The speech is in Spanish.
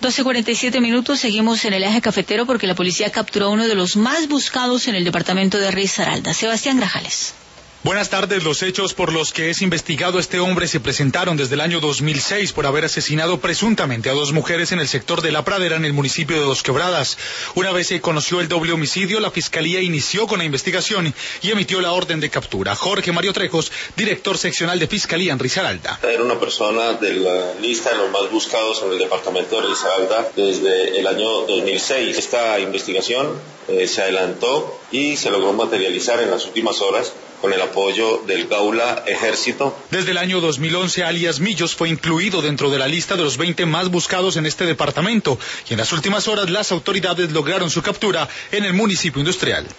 12:47, seguimos en el eje cafetero porque la policía capturó a uno de los más buscados en el departamento de Risaralda. Sebastián Grajales. Buenas tardes. Los hechos por los que es investigado este hombre se presentaron desde el año 2006 por haber asesinado presuntamente a 2 mujeres en el sector de La Pradera, en el municipio de Dos Quebradas. Una vez se conoció el doble homicidio, la fiscalía inició con la investigación y emitió la orden de captura. Jorge Mario Trejos, director seccional de Fiscalía en Risaralda. Era una persona de la lista de los más buscados en el departamento de Risaralda desde el año 2006. Esta investigación se adelantó y se logró materializar en las últimas horas con el apoyo del Gaula Ejército. Desde el año 2011, alias Millos fue incluido dentro de la lista de los 20 más buscados en este departamento y en las últimas horas las autoridades lograron su captura en el municipio industrial.